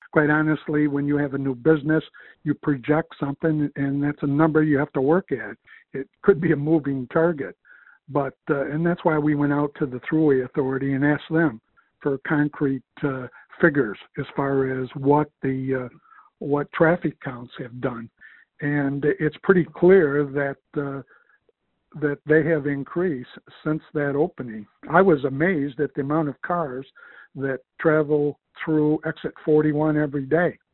quite honestly, when you have a new business, you project something, and that's a number you have to work at. It could be a moving target. But and that's why we went out to the Thruway Authority and asked them for concrete figures as far as what traffic counts have done, and it's pretty clear that they have increased since that opening. I was amazed at the amount of cars that travel through exit 41 every day.